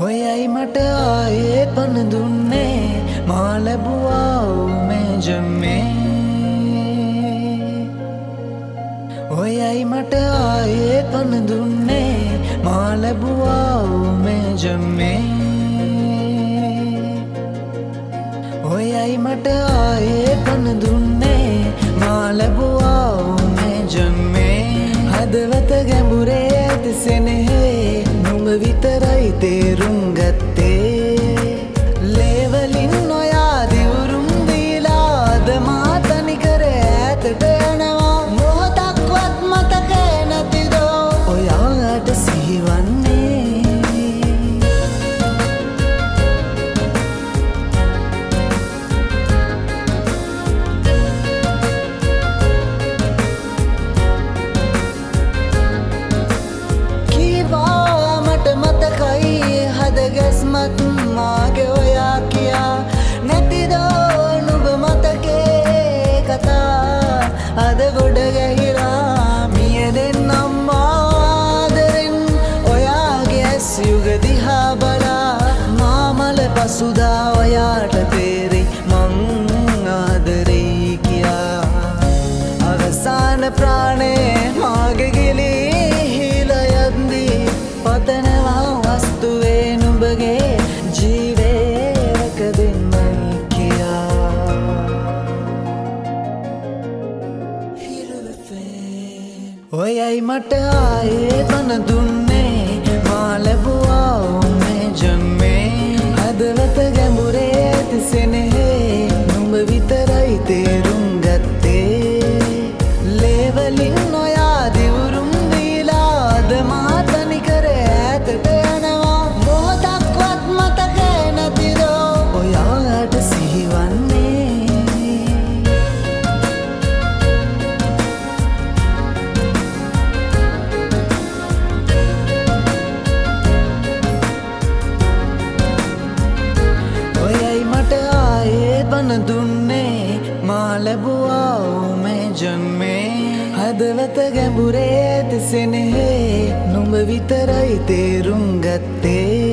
ඔයයි මට ආයෙත් පන දුන්නේ මා ලැබුවා මේ ජම්මේ ඔයයි මට ආයෙත් පන දුන්නේ මා ලැබුවා මේ ජම්මේ ඔයයි මට ආයෙත් පන දුන්නේ මා ලැබුවා මේ ජම්මේ හදවත ගැඹුරේ ඇති සෙනෙහේ නුඹ විතරයි තේරුම් ගත්තේ ලේවලින් නොයා දිවුරුම් දීලා අද මා තනිකර ඈතට යනවා මොහොතක්වත් මතකේ නැතිදෝ ඔයාට සිහිවන්නේ ගැස්මත් මාගේ ඔයා කියා නැතිදෝ නුඹ මතකේ කතා අද ගොඩ ගැහිලා මියදෙන්නම් ආදරෙන් ඔයාගේ ඇස් යුග දිහා බලා මාමල පසුදා ඔයාට තේරෙයි මං ආදරෙයි කියා අවසාන ප්‍රාණේ මාගේ ගිලිහිලා යද්දී පතනවා වස්තුවේ නුඹගේ ජීවේ රැක දෙන්නයි කියා ඔයයි මට ආයෙත් පන දුන්නේ මා ලැබුවා මේ ජම්මේ හදවත ගැඹුරේ ඇති සෙනෙහේ නුඹ විතරයි තේරුම් ගත්තේ ලේවලින් නොයා දිවුරුම් දීලා අද මා තනිකර ඈතට යනවා මොහොතක්වත් මතකේ නැතිදෝ ඔයාට සිහිවන්නේ ඔයයි මට ආයෙත් පන දුන්නේ මා ලැබුවා මේ ජම්මේ හදවත ගැඹුරේ ඇති සෙනෙහේ නුඹ විතරයි තේරුම් ගත්තේ